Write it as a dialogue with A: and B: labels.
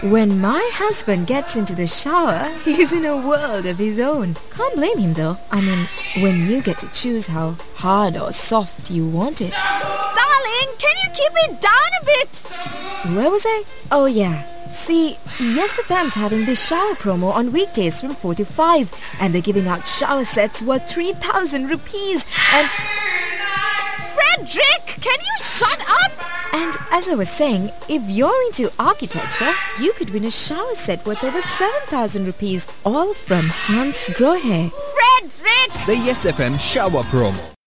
A: When my husband gets into the shower, he's in a world of his own. Can't blame him though. I mean, when you get to choose how hard or soft you want it.
B: Darling, can you keep it down a bit?
A: Where was I? Oh yeah. See, Yes FM's having this shower promo on weekdays from 4 to 5, and they're giving out shower sets worth 3,000 rupees. And
B: Frederick, can you shut up?
A: And as I was saying, if you're into architecture, you could win a shower set worth over 7,000 rupees, all from Hans Grohe.
B: Frederick!
C: The Yes FM shower promo.